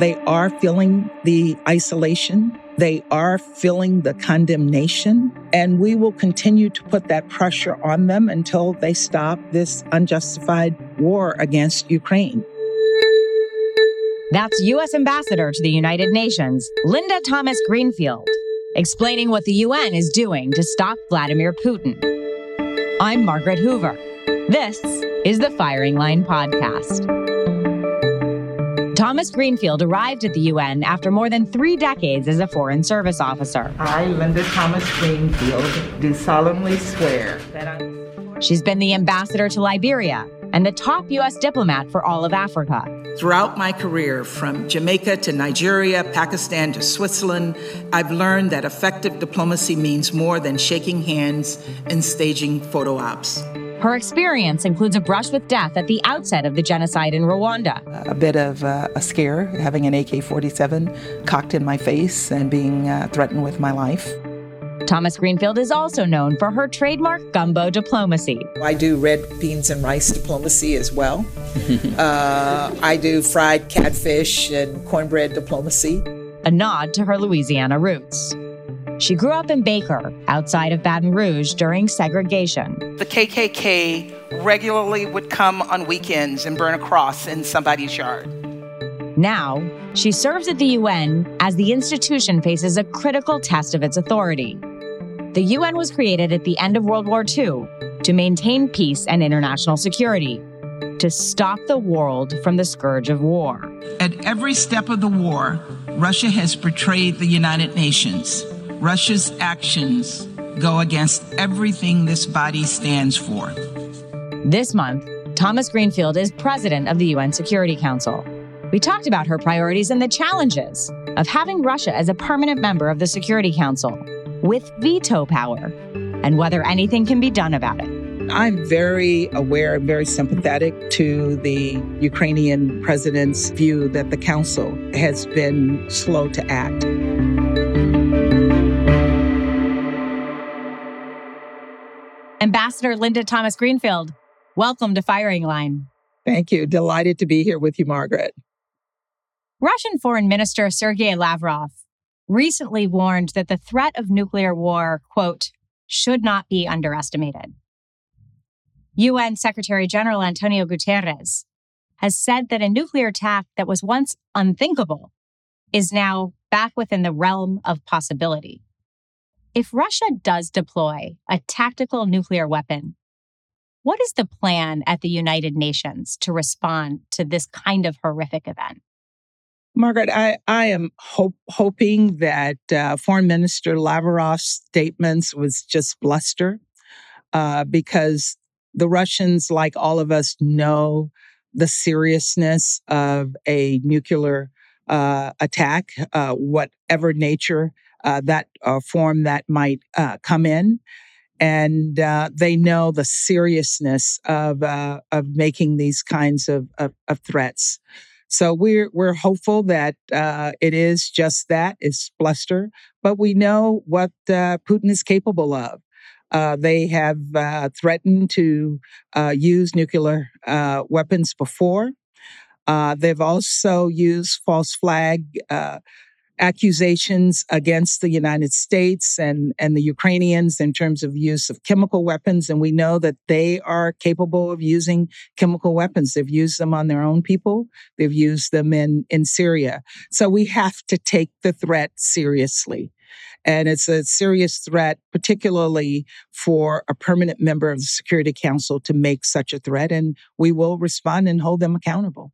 They are feeling the isolation. They are feeling the condemnation. And we will continue to put that pressure on them until they stop this unjustified war against Ukraine. That's U.S. Ambassador to the United Nations, Linda Thomas-Greenfield, explaining what the UN is doing to stop Vladimir Putin. I'm Margaret Hoover. This is the Firing Line Podcast. Thomas-Greenfield arrived at the UN after more than 3 decades as a Foreign Service officer. I, Linda Thomas-Greenfield, do solemnly swear that She's been the ambassador to Liberia and the top U.S. diplomat for all of Africa. Throughout my career, from Jamaica to Nigeria, Pakistan to Switzerland, I've learned that effective diplomacy means more than shaking hands and staging photo ops. Her experience includes a brush with death at the outset of the genocide in Rwanda. A bit of a scare, having an AK-47 cocked in my face and being threatened with my life. Thomas-Greenfield is also known for her trademark gumbo diplomacy. I do red beans and rice diplomacy as well. I do fried catfish and cornbread diplomacy. A nod to her Louisiana roots. She grew up in Baker, outside of Baton Rouge during segregation. The KKK regularly would come on weekends and burn a cross in somebody's yard. Now, she serves at the UN as the institution faces a critical test of its authority. The UN was created at the end of World War II to maintain peace and international security, to stop the world from the scourge of war. At every step of the war, Russia has betrayed the United Nations. Russia's actions go against everything this body stands for. This month, Thomas-Greenfield is president of the UN Security Council. We talked about her priorities and the challenges of having Russia as a permanent member of the Security Council with veto power and whether anything can be done about it. I'm very aware and very sympathetic to the Ukrainian president's view that the council has been slow to act. Ambassador Linda Thomas-Greenfield, welcome to Firing Line. Thank you. Delighted to be here with you, Margaret. Russian Foreign Minister Sergei Lavrov recently warned that the threat of nuclear war, quote, should not be underestimated. UN Secretary General Antonio Guterres has said that a nuclear attack that was once unthinkable is now back within the realm of possibility. If Russia does deploy a tactical nuclear weapon, what is the plan at the United Nations to respond to this kind of horrific event? Margaret, I am hoping that Foreign Minister Lavrov's statements was just bluster because the Russians, like all of us, know the seriousness of a nuclear attack, whatever nature that form that might come in. And they know the seriousness of making these kinds of threats. So we're hopeful that it is just that, it's bluster, but we know what Putin is capable of. They have threatened to use nuclear weapons before. They've also used false flag accusations against the United States and the Ukrainians in terms of use of chemical weapons. And we know that they are capable of using chemical weapons. They've used them on their own people. They've used them in Syria. So we have to take the threat seriously. And it's a serious threat, particularly for a permanent member of the Security Council to make such a threat. And we will respond and hold them accountable.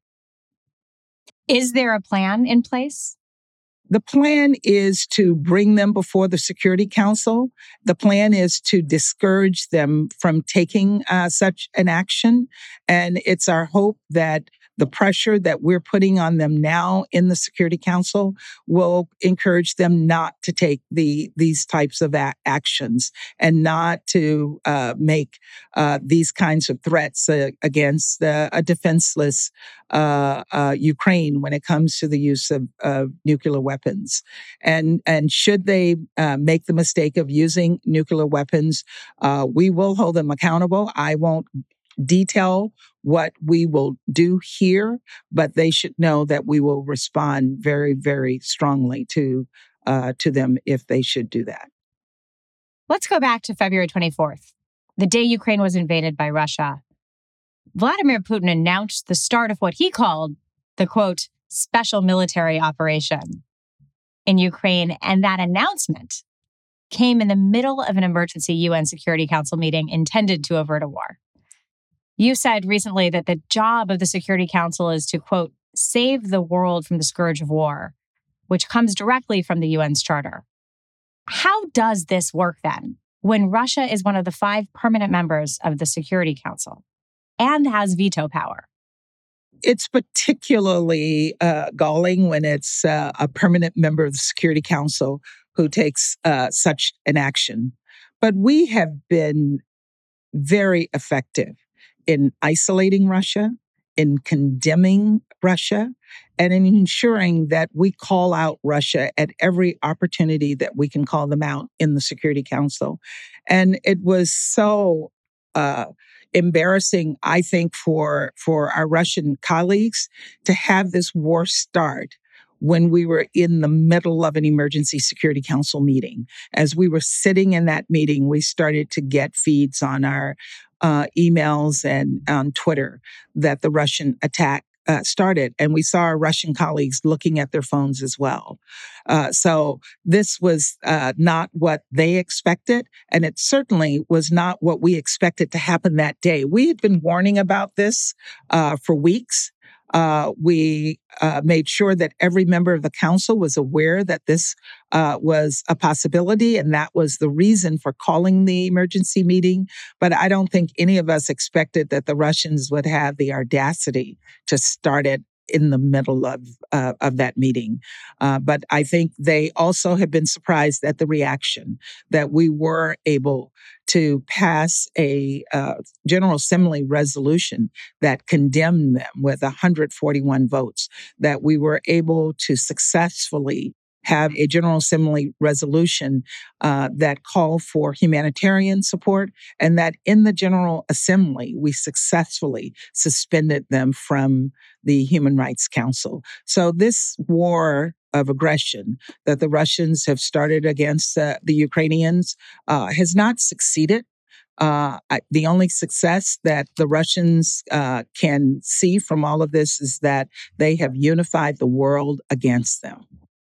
Is there a plan in place? The plan is to bring them before the Security Council. The plan is to discourage them from taking such an action. And it's our hope that the pressure that we're putting on them now in the Security Council will encourage them not to take these types of actions and not to make these kinds of threats against a defenseless Ukraine when it comes to the use of nuclear weapons. And should they make the mistake of using nuclear weapons, we will hold them accountable. I won't detail what we will do here, but they should know that we will respond very, very strongly to them if they should do that. Let's go back to February 24th, the day Ukraine was invaded by Russia. Vladimir Putin announced the start of what he called the, quote, special military operation in Ukraine, and that announcement came in the middle of an emergency UN Security Council meeting intended to avert a war. You said recently that the job of the Security Council is to, quote, save the world from the scourge of war, which comes directly from the UN's charter. How does this work then, when Russia is one of the 5 permanent members of the Security Council and has veto power? It's particularly galling when it's a permanent member of the Security Council who takes such an action. But we have been very effective in isolating Russia, in condemning Russia, and in ensuring that we call out Russia at every opportunity that we can call them out in the Security Council. And it was so embarrassing, I think, for our Russian colleagues to have this war start when we were in the middle of an emergency Security Council meeting. As we were sitting in that meeting, we started to get feeds on our emails and on Twitter that the Russian attack started. And we saw our Russian colleagues looking at their phones as well. So this was not what they expected. And it certainly was not what we expected to happen that day. We had been warning about this for weeks. We made sure that every member of the council was aware that this was a possibility, and that was the reason for calling the emergency meeting. But I don't think any of us expected that the Russians would have the audacity to start it in the middle of that meeting. But I think they also have been surprised at the reaction that we were able to pass a General Assembly resolution that condemned them with 141 votes, that we were able to successfully have a General Assembly resolution that called for humanitarian support, and that in the General Assembly, we successfully suspended them from the Human Rights Council. So this war of aggression that the Russians have started against the Ukrainians has not succeeded. The only success that the Russians can see from all of this is that they have unified the world against them.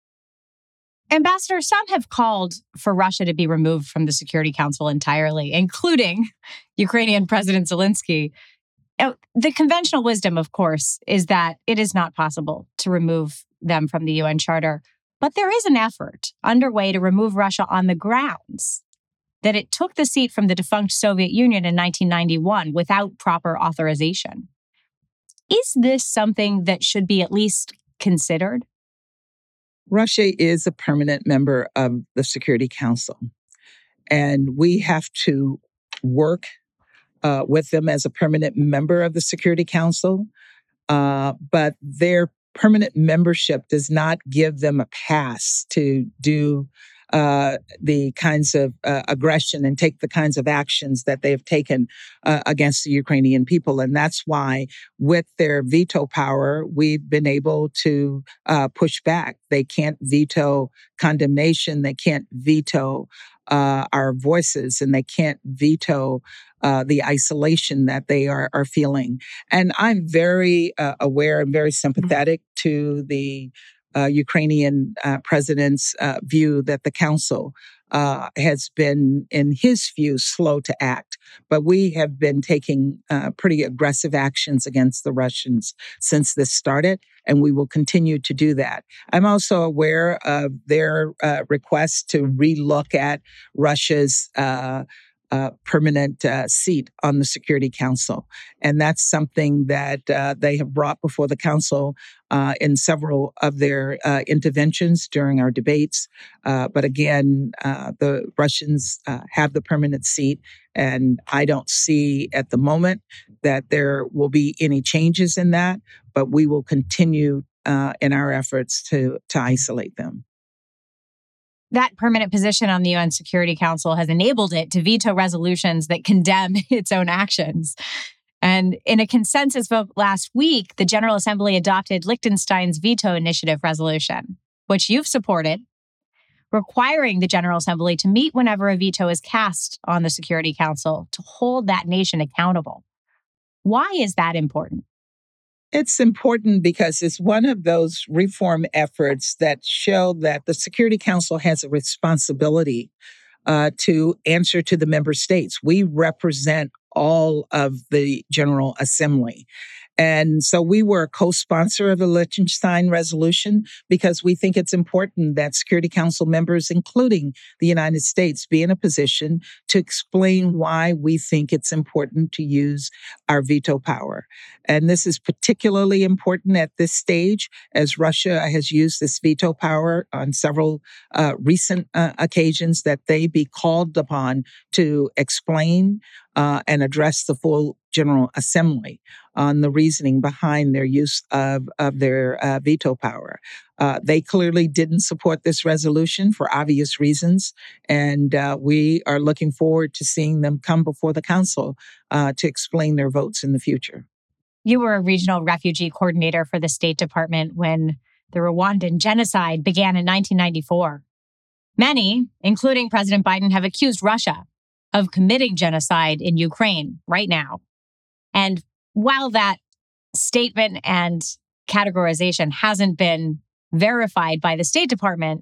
Ambassador, some have called for Russia to be removed from the Security Council entirely, including Ukrainian President Zelensky. The conventional wisdom, of course, is that it is not possible to remove them from the UN Charter. But there is an effort underway to remove Russia on the grounds that it took the seat from the defunct Soviet Union in 1991 without proper authorization. Is this something that should be at least considered? Russia is a permanent member of the Security Council, and we have to work with them as a permanent member of the Security Council, but their permanent membership does not give them a pass to do the kinds of aggression and take the kinds of actions that they have taken against the Ukrainian people. And that's why, with their veto power, we've been able to push back. They can't veto condemnation. They can't veto our voices, and they can't veto the isolation that they are feeling. And I'm very aware and very sympathetic to the Ukrainian president's view that the council has been, in his view, slow to act. But we have been taking pretty aggressive actions against the Russians since this started, and we will continue to do that. I'm also aware of their request to relook at Russia's permanent seat on the Security Council. And that's something that they have brought before the Council in several of their interventions during our debates. But again, the Russians have the permanent seat, and I don't see at the moment that there will be any changes in that, but we will continue in our efforts to isolate them. That permanent position on the UN Security Council has enabled it to veto resolutions that condemn its own actions. And in a consensus vote last week, the General Assembly adopted Liechtenstein's veto initiative resolution, which you've supported, requiring the General Assembly to meet whenever a veto is cast on the Security Council to hold that nation accountable. Why is that important? It's important because it's one of those reform efforts that show that the Security Council has a responsibility to answer to the member states. We represent all of the General Assembly. And so we were a co-sponsor of the Liechtenstein resolution because we think it's important that Security Council members, including the United States, be in a position to explain why we think it's important to use our veto power. And this is particularly important at this stage as Russia has used this veto power on several recent occasions, that they be called upon to explain and address the full General Assembly on the reasoning behind their use of their veto power. They clearly didn't support this resolution for obvious reasons, and we are looking forward to seeing them come before the Council to explain their votes in the future. You were a regional refugee coordinator for the State Department when the Rwandan genocide began in 1994. Many, including President Biden, have accused Russia of committing genocide in Ukraine right now. And while that statement and categorization hasn't been verified by the State Department,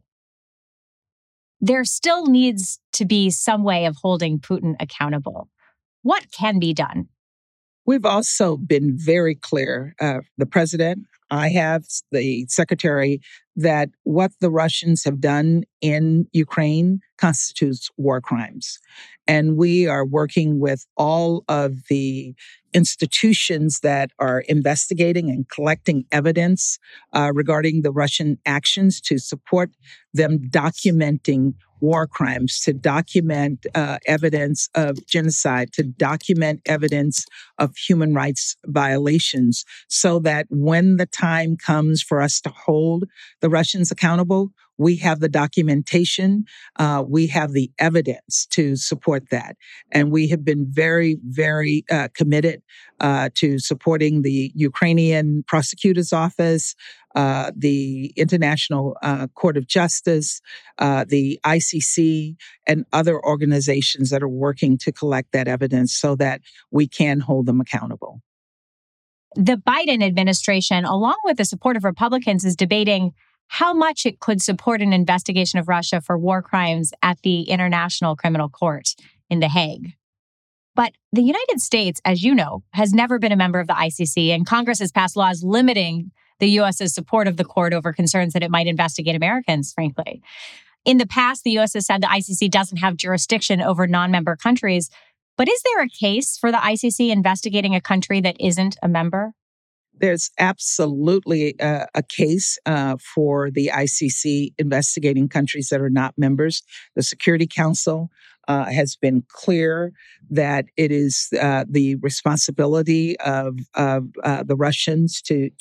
there still needs to be some way of holding Putin accountable. What can be done? We've also been very clear, the president, I have, the secretary, that what the Russians have done in Ukraine constitutes war crimes. And we are working with all of the institutions that are investigating and collecting evidence regarding the Russian actions to support them documenting war crimes, to document evidence of genocide, to document evidence of human rights violations, so that when the time comes for us to hold the Russians accountable, we have the documentation, we have the evidence to support that. And we have been very, very committed to supporting the Ukrainian Prosecutor's Office, the International Court of Justice, the ICC, and other organizations that are working to collect that evidence so that we can hold them accountable. The Biden administration, along with the support of Republicans, is debating how much it could support an investigation of Russia for war crimes at the International Criminal Court in The Hague. But the United States, as you know, has never been a member of the ICC, and Congress has passed laws limiting the U.S.'s support of the court over concerns that it might investigate Americans, frankly. In the past, the U.S. has said the ICC doesn't have jurisdiction over non-member countries. But is there a case for the ICC investigating a country that isn't a member? There's absolutely a case for the ICC investigating countries that are not members. The Security Council has been clear that it is the responsibility of the Russians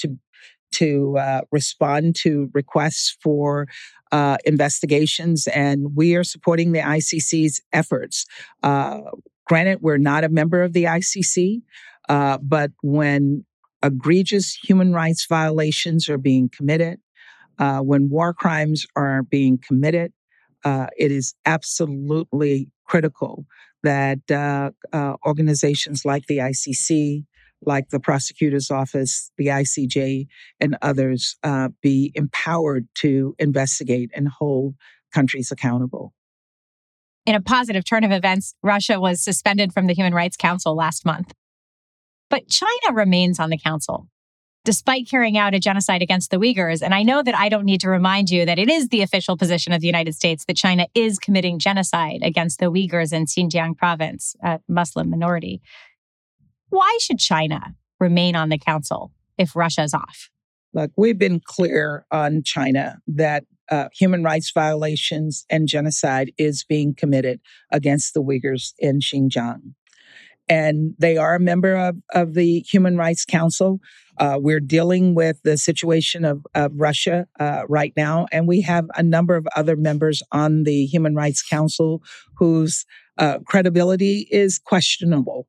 to respond to requests for investigations, and we are supporting the ICC's efforts. Granted, we're not a member of the ICC, but when egregious human rights violations are being committed, when war crimes are being committed, it is absolutely critical that organizations like the ICC, like the Prosecutor's Office, the ICJ, and others be empowered to investigate and hold countries accountable. In a positive turn of events, Russia was suspended from the Human Rights Council last month. But China remains on the council, despite carrying out a genocide against the Uyghurs. And I know that I don't need to remind you that it is the official position of the United States that China is committing genocide against the Uyghurs in Xinjiang province, a Muslim minority. Why should China remain on the council if Russia's off? Look, we've been clear on China that human rights violations and genocide is being committed against the Uyghurs in Xinjiang. And they are a member of the Human Rights Council. We're dealing with the situation of Russia right now, and we have a number of other members on the Human Rights Council whose credibility is questionable.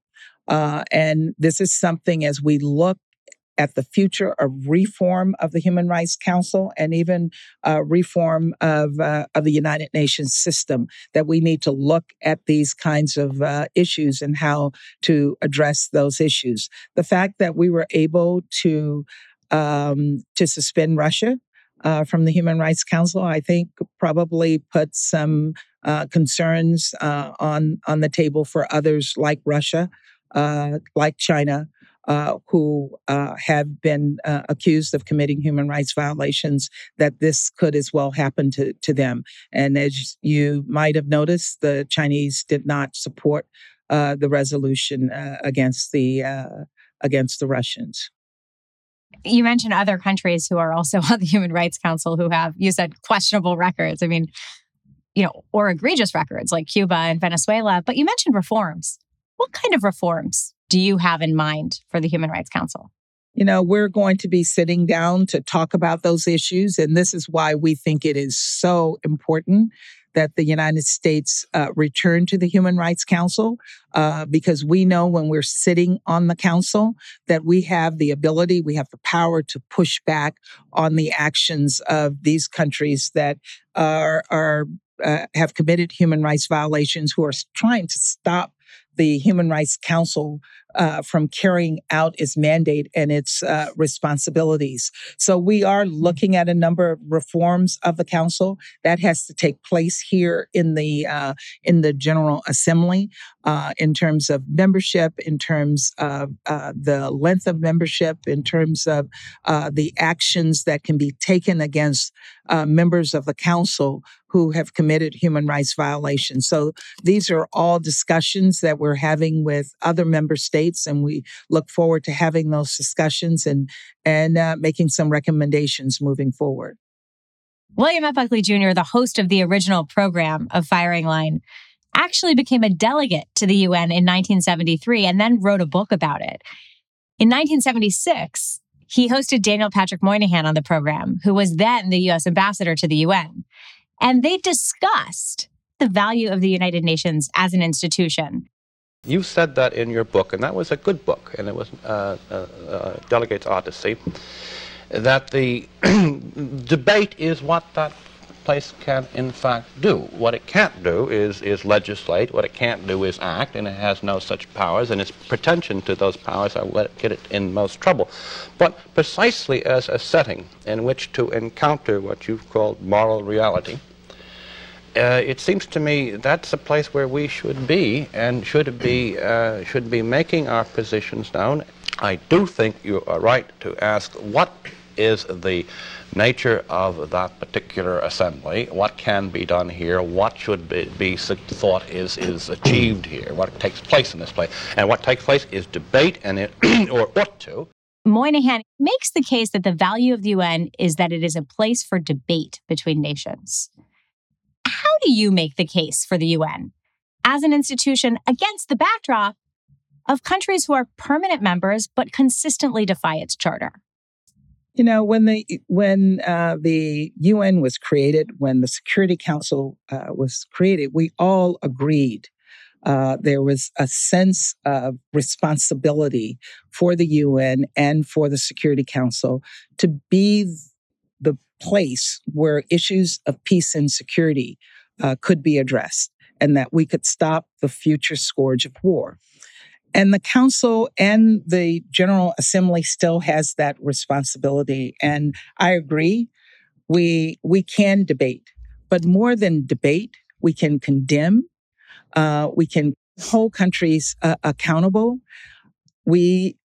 And this is something as we look at the future of reform of the Human Rights Council and even reform of the United Nations system, that we need to look at these kinds of issues and how to address those issues. The fact that we were able to suspend Russia from the Human Rights Council, I think probably put some concerns on the table for others like Russia, like China, who have been accused of committing human rights violations, that this could as well happen to them. And as you might have noticed, the Chinese did not support the resolution against the Russians. You mentioned other countries who are also on the Human Rights Council who have, you said, questionable records. I mean, or egregious records like Cuba and Venezuela. But you mentioned reforms. What kind of reforms do you have in mind for the Human Rights Council? We're going to be sitting down to talk about those issues. And this is why we think it is so important that the United States return to the Human Rights Council, because we know when we're sitting on the council that we have the ability, we have the power to push back on the actions of these countries that have committed human rights violations, who are trying to stop the Human Rights Council from carrying out its mandate and its responsibilities. So we are looking at a number of reforms of the council that has to take place here in the General Assembly, in terms of membership, in terms of the length of membership, in terms of the actions that can be taken against members of the council who have committed human rights violations. So these are all discussions that we're having with other member states, and we look forward to having those discussions and making some recommendations moving forward. William F. Buckley Jr., the host of the original program of Firing Line, actually became a delegate to the UN in 1973 and then wrote a book about it. In 1976, he hosted Daniel Patrick Moynihan on the program, who was then the U.S. ambassador to the UN. And they discussed the value of the United Nations as an institution. You said that in your book, and that was a good book, and it was delegates ought to see, that the debate is what that place can in fact do. What it can't do is legislate. What it can't do is act, and it has no such powers, and its pretension to those powers are what get it in most trouble. But precisely as a setting in which to encounter what you've called moral reality, it seems to me that's a place where we should be, and should be making our positions known. I do think you are right to ask, what is the nature of that particular assembly? What can be done here? What should be thought is achieved here? What takes place in this place? And what takes place is debate, and it or ought to. Moynihan makes the case that the value of the UN is that it is a place for debate between nations. How do you make the case for the UN as an institution against the backdrop of countries who are permanent members but consistently defy its charter? When the UN was created, when the Security Council was created, we all agreed there was a sense of responsibility for the UN and for the Security Council to be the place where issues of peace and security could be addressed, and that we could stop the future scourge of war. And the Council and the General Assembly still has that responsibility. And I agree, we can debate, but more than debate, we can condemn, we can hold countries accountable, we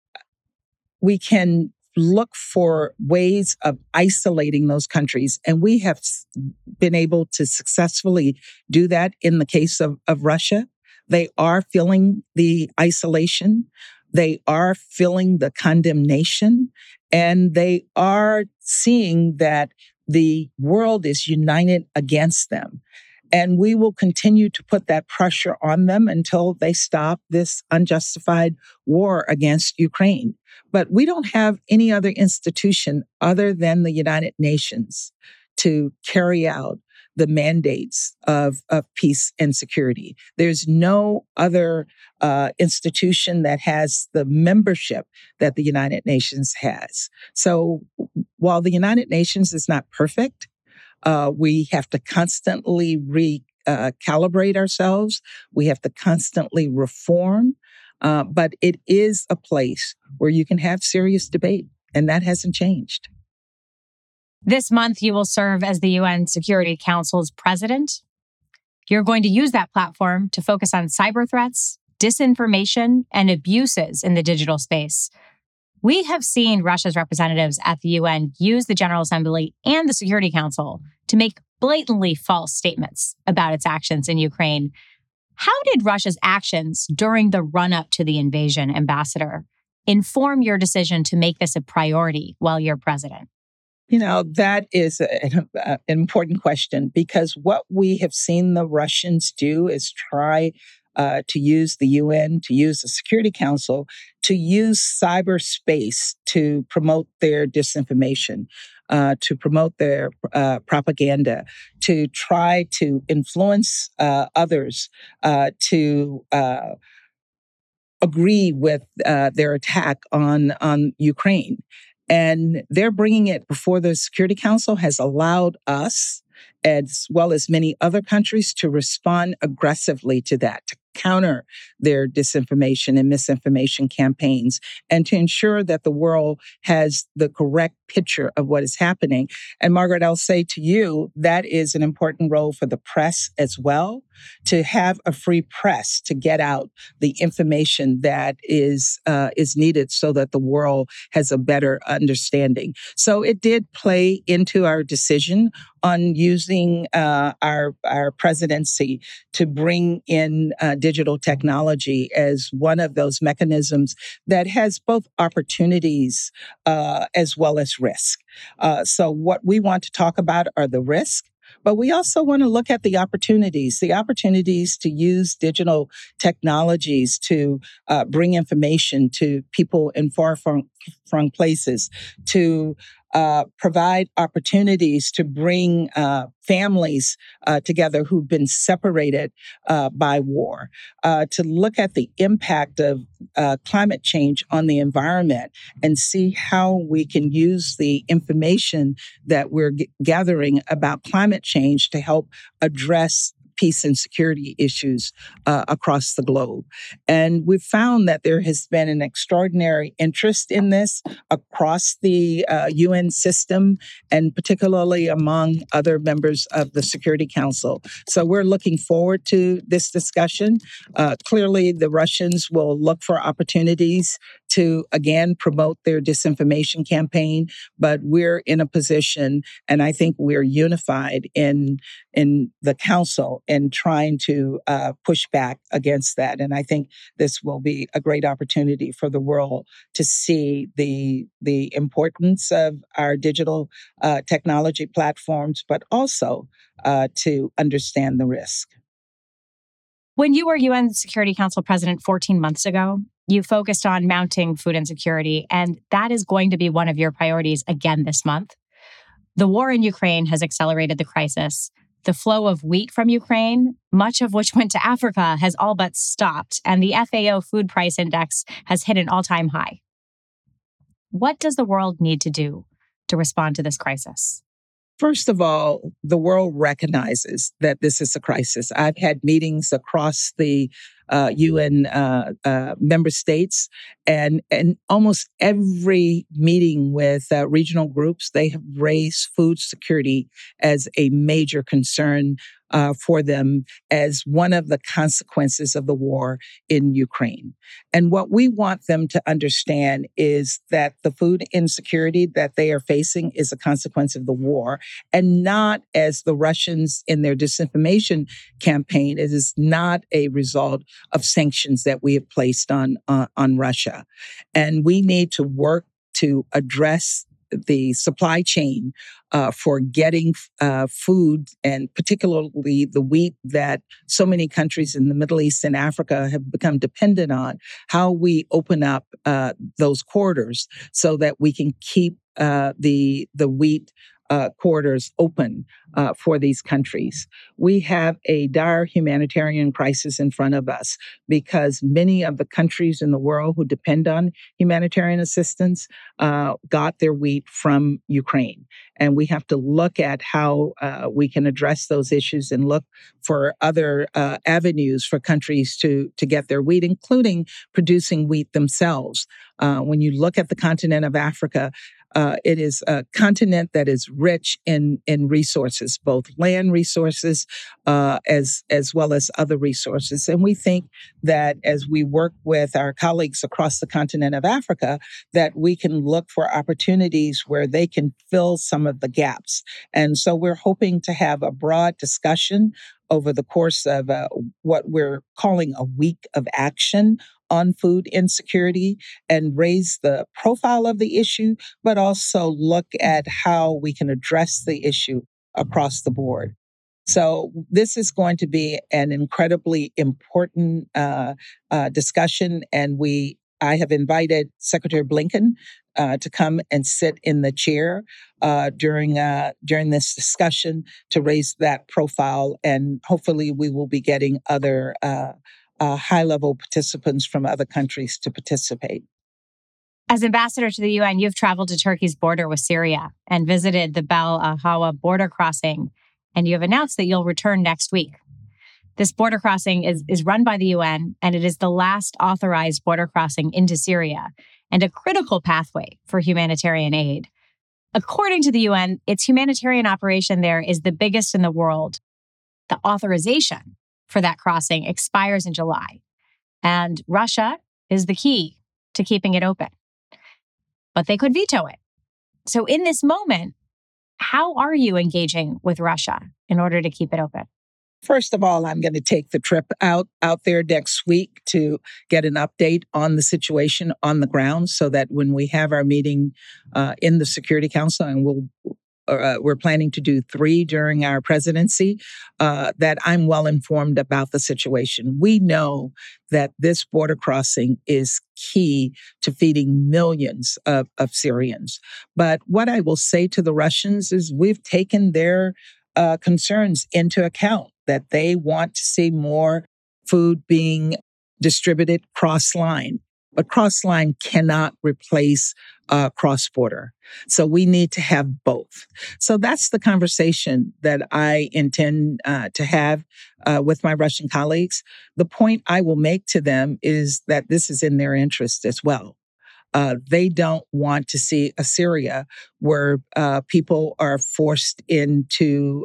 can look for ways of isolating those countries. And we have been able to successfully do that in the case of Russia. They are feeling the isolation. They are feeling the condemnation. And they are seeing that the world is united against them. And we will continue to put that pressure on them until they stop this unjustified war against Ukraine. But we don't have any other institution other than the United Nations to carry out the mandates of peace and security. There's no other institution that has the membership that the United Nations has. So while the United Nations is not perfect, we have to constantly calibrate ourselves. We have to constantly reform. But it is a place where you can have serious debate, and that hasn't changed. This month, you will serve as the UN Security Council's president. You're going to use that platform to focus on cyber threats, disinformation, and abuses in the digital space. We have seen Russia's representatives at the UN use the General Assembly and the Security Council to make blatantly false statements about its actions in Ukraine. How did Russia's actions during the run-up to the invasion, Ambassador, inform your decision to make this a priority while you're president? That is an important question, because what we have seen the Russians do is try to use the UN, to use the Security Council, to use cyberspace to promote their disinformation, to promote their propaganda, to try to influence others to agree with their attack on Ukraine. And they're bringing it before the Security Council has allowed us, as well as many other countries, to respond aggressively to that, to counter their disinformation and misinformation campaigns, and to ensure that the world has the correct picture of what is happening. And Margaret, I'll say to you, that is an important role for the press as well, to have a free press to get out the information that is needed so that the world has a better understanding. So it did play into our decision on using our presidency to bring in digital technology as one of those mechanisms that has both opportunities as well as risk. So what we want to talk about are the risks, but we also want to look at the opportunities to use digital technologies to bring information to people in far-flung places, to provide opportunities to bring families together who've been separated by war, to look at the impact of climate change on the environment and see how we can use the information that we're gathering about climate change to help address peace and security issues across the globe. And we've found that there has been an extraordinary interest in this across the UN system, and particularly among other members of the Security Council. So we're looking forward to this discussion. Clearly, the Russians will look for opportunities to, again, promote their disinformation campaign, but we're in a position, and I think we're unified in the Council in trying to push back against that. And I think this will be a great opportunity for the world to see the importance of our digital technology platforms, but also to understand the risk. When you were UN Security Council President 14 months ago, you focused on mounting food insecurity, and that is going to be one of your priorities again this month. The war in Ukraine has accelerated the crisis. The flow of wheat from Ukraine, much of which went to Africa, has all but stopped, and the FAO food price index has hit an all-time high. What does the world need to do to respond to this crisis? First of all, the world recognizes that this is a crisis. I've had meetings across the UN member states, and almost every meeting with regional groups, they have raised food security as a major concern for them as one of the consequences of the war in Ukraine. And what we want them to understand is that the food insecurity that they are facing is a consequence of the war, and not, as the Russians in their disinformation campaign, it is not a result of sanctions that we have placed on Russia. And we need to work to address the supply chain for getting food, and particularly the wheat that so many countries in the Middle East and Africa have become dependent on, how we open up those corridors so that we can keep the wheat corridors open for these countries. We have a dire humanitarian crisis in front of us because many of the countries in the world who depend on humanitarian assistance got their wheat from Ukraine. And we have to look at how we can address those issues and look for other avenues for countries to get their wheat, including producing wheat themselves. When you look at the continent of Africa, it is a continent that is rich in resources, both land resources as well as other resources. And we think that as we work with our colleagues across the continent of Africa, that we can look for opportunities where they can fill some of the gaps. And so we're hoping to have a broad discussion over the course of what we're calling a week of action on food insecurity and raise the profile of the issue, but also look at how we can address the issue across the board. So this is going to be an incredibly important discussion, and I have invited Secretary Blinken to come and sit in the chair during this discussion to raise that profile, and hopefully we will be getting other high-level participants from other countries to participate. As ambassador to the UN, you've traveled to Turkey's border with Syria and visited the Bab al-Hawa border crossing, and you have announced that you'll return next week. This border crossing is run by the UN, and it is the last authorized border crossing into Syria and a critical pathway for humanitarian aid. According to the UN, its humanitarian operation there is the biggest in the world. The authorization for that crossing expires in July, and Russia is the key to keeping it open. But they could veto it. So in this moment, how are you engaging with Russia in order to keep it open? First of all, I'm going to take the trip out there next week to get an update on the situation on the ground so that when we have our meeting in the Security Council, and we're planning to do 3 during our presidency, that I'm well informed about the situation. We know that this border crossing is key to feeding millions of Syrians. But what I will say to the Russians is we've taken their concerns into account, that they want to see more food being distributed cross-line. But cross-line cannot replace cross-border. So we need to have both. So that's the conversation that I intend to have with my Russian colleagues. The point I will make to them is that this is in their interest as well. They don't want to see a Syria where people are forced into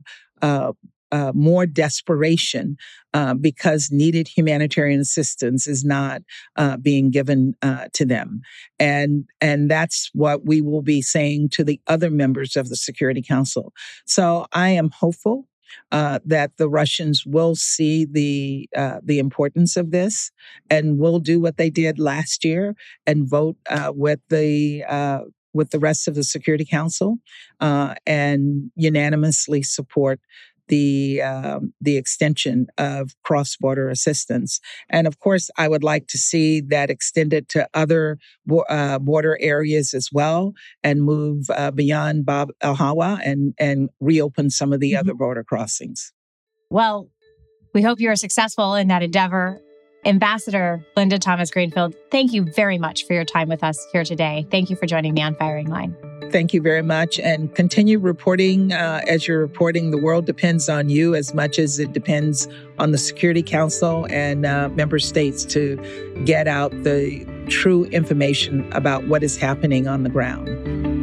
more desperation because needed humanitarian assistance is not being given to them. And that's what we will be saying to the other members of the Security Council. So I am hopeful that the Russians will see the importance of this and will do what they did last year and vote with the rest of the Security Council and unanimously support the extension of cross-border assistance. And of course, I would like to see that extended to other border areas as well and move beyond Bab al-Hawa and reopen some of the other border crossings. Well, we hope you are successful in that endeavor. Ambassador Linda Thomas-Greenfield, thank you very much for your time with us here today. Thank you for joining me on Firing Line. Thank you very much. And continue reporting as you're reporting. The world depends on you as much as it depends on the Security Council and member states to get out the true information about what is happening on the ground.